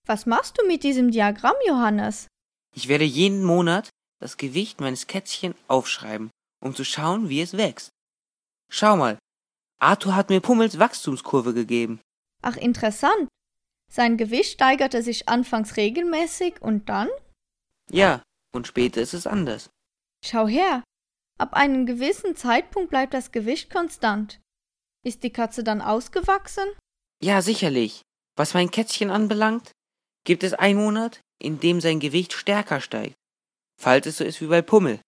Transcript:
Was machst du mit diesem Diagramm, Johannes? Ich werde jeden Monat das Gewicht meines Kätzchen aufschreiben, um zu schauen, wie es wächst. Schau mal, Arthur hat mir Pummels Wachstumskurve gegeben. Ach, interessant. Sein Gewicht steigerte sich anfangs regelmäßig und dann? Ja, und später ist es anders. Schau her. Ab einem gewissen Zeitpunkt bleibt das Gewicht konstant. Ist die Katze dann ausgewachsen? Ja, sicherlich. Was mein Kätzchen anbelangt, gibt es einen Monat, in dem sein Gewicht stärker steigt. Falls es so ist wie bei Pummel.